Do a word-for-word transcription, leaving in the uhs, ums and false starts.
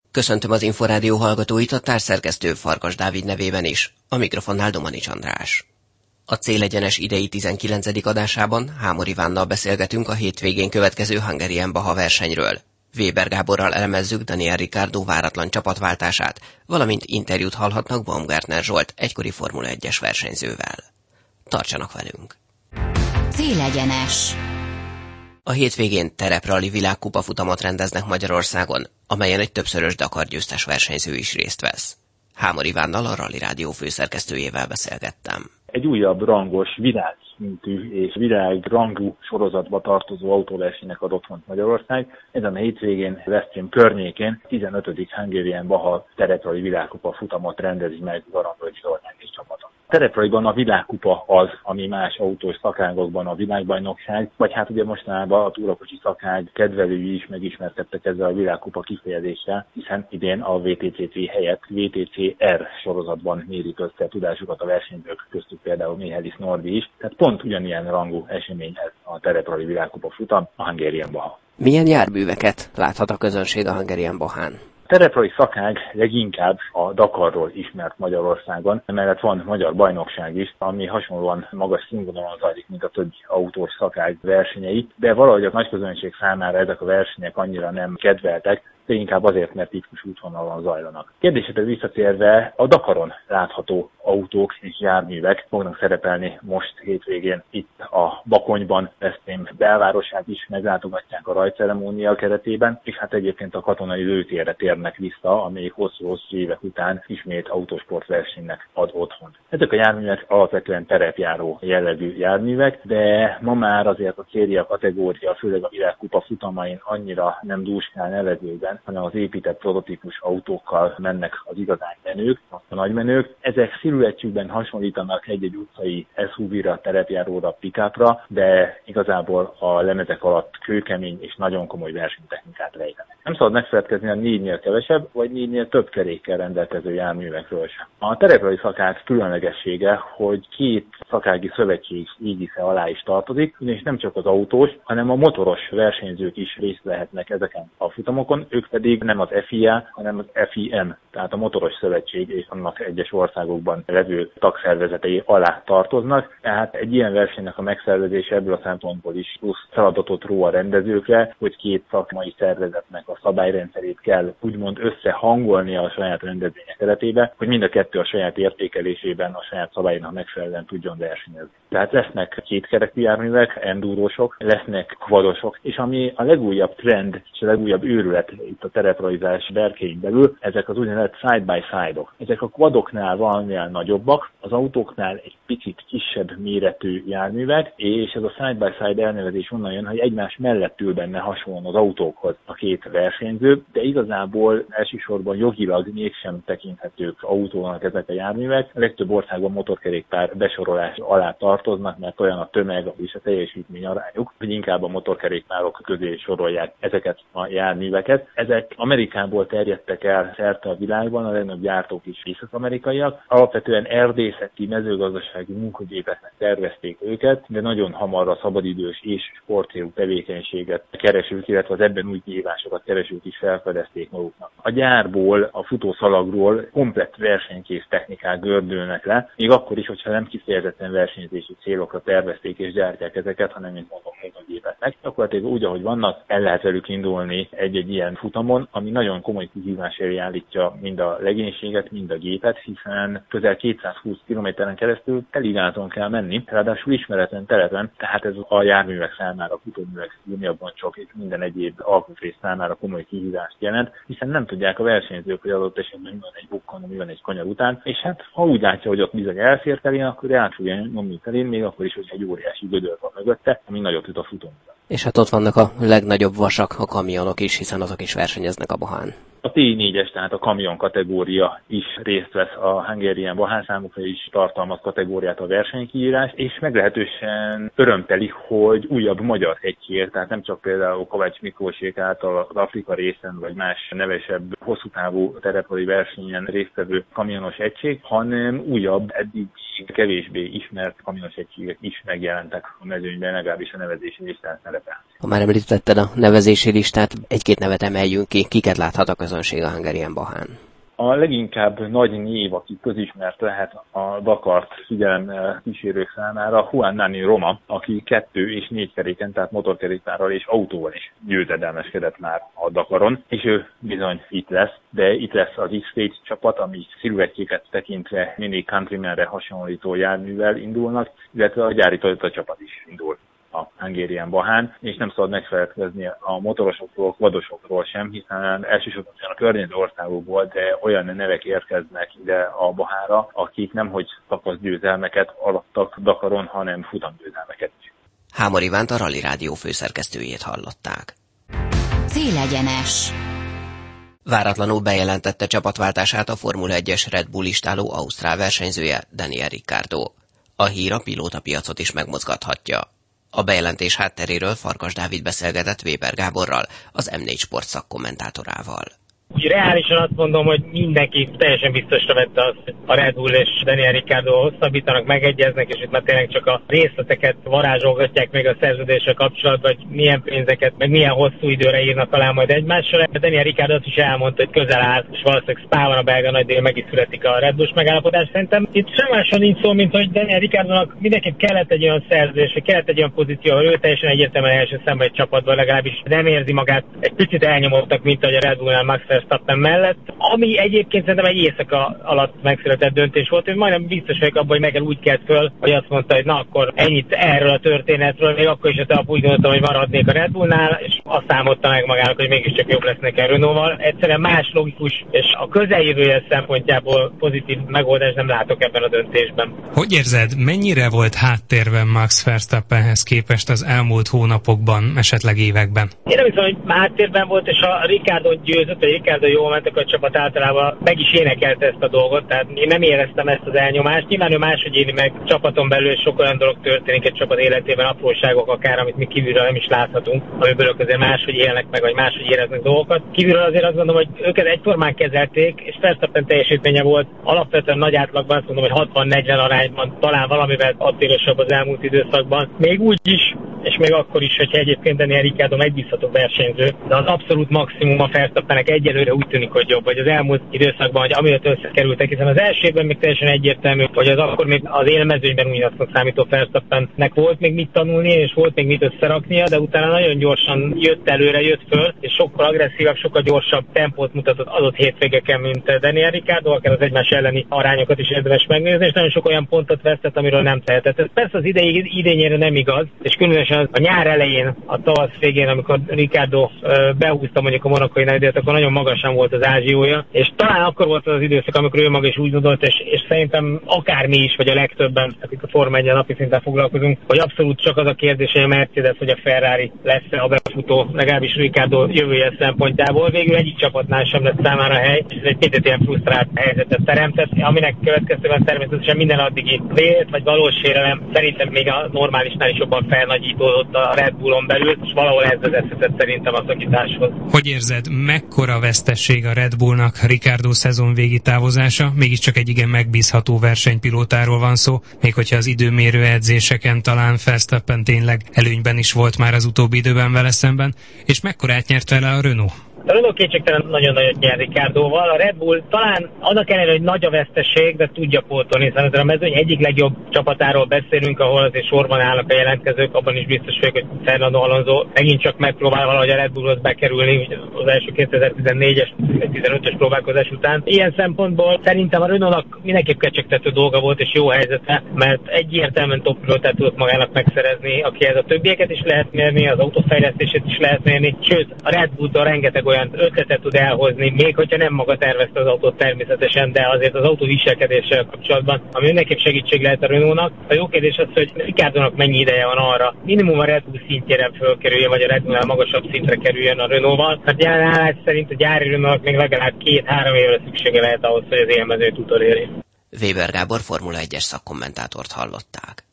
Köszöntöm az Inforádió hallgatóit, a társszerkesztő Farkas Dávid nevében is, a mikrofonnál Domanics András. A Célegyenes idei tizenkilencedik adásában Hámor Ivánnal beszélgetünk a hétvégén következő Hungarian Baja versenyről. Weber Gáborral elemezzük Daniel Ricciardo váratlan csapatváltását, valamint interjút hallhatnak Baumgartner Zsolt egykori Formula egyes versenyzővel. Tartsanak velünk! Célegyenes. A hétvégén tereprali világkupa futamot rendeznek Magyarországon, amelyen egy többszörös Dakar győztes versenyző is részt vesz. Hámor Ivánnal, a Rally Rádió főszerkesztőjével beszélgettem. Egy újabb rangos, világszintű és világrangú sorozatba tartozó autóversenynek ad otthont Magyarország. Ezen a hétvégén Veszprém környékén tizenötödik Hungarian Baja tereprali világkupa futamot rendezi meg Garambölcs Zoltán és csapata. Terepraliban a világkupa az, ami más autós szakágokban a világbajnokság, vagy hát ugye mostanában a túrakocsi szakág kedvelői is megismerkedtek ezzel a világkupa kifejezéssel, hiszen idén a vé té cé cé helyett vé té cé er sorozatban mérik össze tudásukat a versenyzők, köztük például Mihály Nordi is, tehát pont ugyanilyen rangú esemény ez a tereprali világkupa futam, a Hungarian Baja. Milyen járműveket láthat a közönség a Hungarian Bahán? A tereprali szakág leginkább a Dakarról ismert Magyarországon, emellett van magyar bajnokság is, ami hasonlóan magas színvonalon zajlik, mint a többi autós szakág versenyei, de valahogy a nagyközönség számára ezek a versenyek annyira nem kedveltek, de inkább azért, mert tipikus útvonalon zajlanak. Kérdésetre visszatérve, a Dakaron látható autók és járművek fognak szerepelni most hétvégén itt a Bakonyban, Veszprém belvárosát is meglátogatják a rajtceremónia keretében, és hát egyébként a katonai lőtérre térnek vissza, amelyik hosszú-hosszú évek után ismét autósportversenynek ad otthont. Ezek a járművek alapvetően terepjáró jellegű járművek, de ma már azért a széria kategória, főleg a világkupa futamain annyira nem dúskál nevezőben, hanem az épített prototípus autókkal mennek az igazán menők, a nagymenők. Ezek sziluettjükben hasonlítanak egy-egy utcai es u vé-ra, terepjáróra, pick-upra, de igazából a lemezek alatt kőkemény és nagyon komoly versenytechnikát rejtenek. Nem szabad megfeledkezni a négynél kevesebb, vagy négynél több kerékkel rendelkező járművekről sem. A tereprali szakág különlegessége, hogy két szakági szövetség égisze alá is tartozik, ugyanis nem csak az autós, hanem a motoros versenyzők is részt vehetnek ezeken a futamokon, ők pedig nem az ef i á, hanem az ef i em, tehát a motoros szövetség és annak egyes országokban levő tagszervezetei alá tartoznak. Tehát egy ilyen versenynek a megszervezése ebből a szempontból is plusz feladatot ró a rendezőkre, hogy két szakmai szervezetnek a szabályrendszerét kell úgymond összehangolni a saját rendezvények keretébe, hogy mind a kettő a saját értékelésében a saját szabálynak megfelelően tudjon versenyezni. Tehát lesznek kétkerekű járművek, endurósok, lesznek quadosok, és ami a legújabb trend és a legújabb őrület itt a terepralizás berkein belül, ezek az úgynevezett side-by-side-ok. Ezek a quadoknál valamivel nagyobbak, az autóknál egy picit kisebb méretű járművek, és ez a side-by-side elnevezés onnan jön, hogy egymás mellett ül benne hasonlóan az autókhoz a két versenyző, de igazából elsősorban jogilag mégsem tekinthetők autónak ezek a járművek. A legtöbb országban motorkerékpár besorolás alá tartoznak, mert olyan a tömeg és a teljesítmény arányuk, hogy inkább a motorkerékpárok közé sorolják ezeket a járműveket. Ezek Amerikából terjedtek el szerte a világban, a legnagyobb gyártók is észak-amerikaiak. Alapvetően erdészeti, mezőgazdasági munkagépeknek tervezték őket, de nagyon hamar a szabadidős és sportcélú tevékenységet keresők, illetve az ebben új kihívásokat keresők is felfedezték maguknak. A gyárból, a futószalagról komplett versenykész technikák gördülnek le, még akkor is, hogyha nem kifejezetten versenyzési célokra tervezték és gyártják ezeket, hanem mint mondom munkagépeknek. Akkor úgy, ahogy vannak, el lehet velük indulni egy-egy ilyen futamon, ami nagyon komoly kihívás elé állítja mind a legénységet, mind a gépet, hiszen közel kétszázhúsz kilométeren keresztül teligázon kell menni, ráadásul ismeretlen telepen, tehát ez a járművek számára, a futóművek gummiabroncsok és minden egyéb alkatrész számára komoly kihívást jelent, hiszen nem tudják a versenyzők, hogy adott esetben mi van egy bukkan, mi van egy kanyar után, és hát ha úgy látja, hogy ott bizony elfér felén, akkor át fogja nyomni felén, még akkor is, hogy egy óriási gödör van mögötte, ami nagyobb tud a futóművel. És hát ott vannak a legnagyobb vasak, a kamionok is, hiszen azok is versenyeznek a Bahán. A té négyes, tehát a kamion kategória is részt vesz a Hungarian Bahán, számukra is tartalmaz kategóriát a versenykiírás, és meglehetősen örömteli, hogy újabb magyar egység, tehát nem csak például Kovács Miklósék által az Afrika részen, vagy más nevesebb, hosszú távú tereprali versenyen résztvevő kamionos egység, hanem újabb, eddig kevésbé ismert kamionos egységek is megjelentek a mezőnyben, legalábbis a nevezési listán szerepel. Ha már említetted a nevezési listát, egy-két nevet emeljünk ki, kiket láthat a közönség közönség a Hungarian-Bahán? A leginkább nagy név, aki közismert lehet a Dakart figyelemmel kísérők számára, Juan Nani Roma, aki kettő és négy keréken, tehát motorkerékpárral és autóval is győzedelmeskedett már a Dakaron, és ő bizony itt lesz, de itt lesz az X-Stage csapat, ami sziluettjéket tekintve mini Countrymanre hasonlító járművel indulnak, illetve a gyári Toyota csapat is indul a Hungarian-Bahán, és nem szabad megfelelkezni a motorosokról, vadosokról sem, hiszen elsősorban a környező országokból, de olyan nevek érkeznek ide a Bahánra, akik nemhogy szakaszgyőzelmeket arattak Dakaron, hanem futamgyőzelmeket is. Hámor Ivánt, a Rally Rádió főszerkesztőjét hallották. Célegyenes. Váratlanul bejelentette csapatváltását a Formula egyes Red Bull listáló ausztrál versenyzője, Daniel Ricciardo. A hír a pilótapiacot is megmozgathatja. A bejelentés hátteréről Farkas Dávid beszélgetett Weber Gáborral, az em négy Sport szakkommentátorával. Úgy reálisan azt mondom, hogy mindenki teljesen biztosra vette azt, hogy a Red Bull és Daniel Ricciardo hosszabbítanak, megegyeznek, és itt már tényleg csak a részleteket varázsolgatják még a szerződéssel kapcsolatban, hogy milyen pénzeket, meg milyen hosszú időre írnak alá majd egymással. Daniel Ricciardo azt is elmondta, hogy közel áll, és valószínűleg Spában a belga nagydíjon meg is születik a Red Bulls megállapodás. Szerintem itt semmáson nincs szó, mint hogy Daniel Ricciardónak mindenképp kellett egy olyan szerződés, vagy kellett egy olyan pozíció, ahol ő teljesen egyértelműen első szemben egy csapatban, legalábbis nem érzi magát egy picit elnyomottak, mint ahogy a Red Bullnál Max Verstappen mellett, ami egyébként szerintem egy éjszaka alatt megszületett döntés volt. Én majdnem biztos vagyok abban, hogy Megel úgy kelt föl, hogy azt mondta, hogy na akkor ennyit erről a történetről, még akkor is a tegnap úgy gondoltam, hogy maradnék a Red Bullnál, és azt számolta meg magának, hogy mégiscsak jobb lesz neki a Renault-val. Egyszerűen más logikus, és a közeljövője szempontjából pozitív megoldást nem látok ebben a döntésben. Hogy érzed, mennyire volt háttérben Max Verstappenhez képest az elmúlt hónapokban, esetleg években? Én nem hiszem, hogy háttérben volt, és a Ricciardo győzött, vagy Ricciardo jól mentek, a csapat általában meg is énekelte ezt a dolgot, tehát én nem éreztem ezt az elnyomást. Nyilván ő máshogy éli meg csapaton belül, sok olyan dolog történik egy csapat életében, apróságok akár, amit mi kívülről nem is láthatunk, amiből azért máshogy élnek meg, vagy máshogy éreznek dolgokat. Kívülről azért azt gondolom, hogy őket egyformán kezelték, és Verstappen teljesítménye volt alapvetően nagy átlagban, azt mondom, hogy hatvan-negyven arányban, talán valamivel attérosabb az elmúlt időszakban. Még úgy is, és még akkor is, hogyha egyébként Daniel Ricciardo megbízható versenyző, de az abszolút maximum a Verstappennek egyelőre úgy tűnik, hogy jobb, vagy az elmúlt időszakban, hogy amiatt összekerültek, hiszen az elsőben még teljesen egyértelmű, hogy az akkor még az élmezőnyben újnak számító Verstappennek volt még mit tanulni, és volt még mit összeraknia, de utána nagyon gyorsan jött előre, jött föl, és sokkal agresszívabb, sokkal gyorsabb tempót mutatott adott hétvégeken, mint Daniel Ricciardo, akár az egymás elleni arányokat is érdemes megnézni, és nagyon sok olyan pontot vesztett, amiről nem tehetett. Ez persze az idei, idényére nem igaz, és különösen a nyár elején, a tavasz végén, amikor Ricciardo behúzta mondjuk a monakói nagydíjat, akkor nagyon magasan volt az ázsiója, és talán akkor volt az, az időszak, amikor ő maga is úgy gondolt, és, és szerintem akár mi is, vagy a legtöbben, akik a Forma egyen napi szinten foglalkozunk, hogy abszolút csak az a kérdés, hogy a Mercedes vagy a Ferrari lesz a befutó, legalábbis Ricciardo jövője szempontjából. Végül egyik csapatnál sem lesz számára hely, és ez egy picit ilyen frusztrált helyzetet teremtett, aminek következtében természetesen minden addigi vélt, vagy valós sérelem szerintem még a normálisnál is jobban felnagyítódott a Red Bullon belül, és valahol ez vezethetett szerintem a szakításhoz. Hogy érzed, mekkora vesztesség a Red Bullnak Ricciardo szezonvégi távozása? Mégiscsak egy igen megbízható versenypilótáról van szó, még hogyha az időmérő edzéseken talán Verstappen tényleg előnyben is volt már az utóbbi időben vele szemben, és mekkorát nyert vele a Renault? A Renault kétségtelen nagyon nagyot nyer Ricciardóval. A Red Bull talán annak ellenére, hogy nagy a veszteség, de tudja pótolni, hiszen a mezőny egyik legjobb csapatáról beszélünk, ahol azért sorban állnak a jelentkezők, abban is biztos vagyok, hogy Fernando Alonso megint csak megpróbál valahogy a Red Bullhoz bekerülni az első kétezer-tizennégyes, tizenötös próbálkozás után. Ilyen szempontból szerintem a Renaultnak mindenképp kecsegtető dolga volt és jó helyzete, mert egyértelműen top pilótát tudott magának megszerezni, akihez a többieket is lehet mérni, az autófejlesztését is lehet mérni, sőt a Red Bulltól rengeteg olyan ötletet tud elhozni, még hogyha nem maga tervezte az autót természetesen, de azért az autó viselkedéssel kapcsolatban, ami mindenképp segítség lehet a Renaultnak. A jó kérdés az, hogy Ricciardónak mennyi ideje van arra, minimum a Red Bull szintjére fölkerüljön, vagy a Red Bullnál magasabb szintre kerüljön a Renaultval. Hát jelen állás szerint a gyári Renaultnak még legalább két-három évre szüksége lehet ahhoz, hogy az élmezőt utolérje. Weber Gábor Formula egyes szakkommentátort hallották.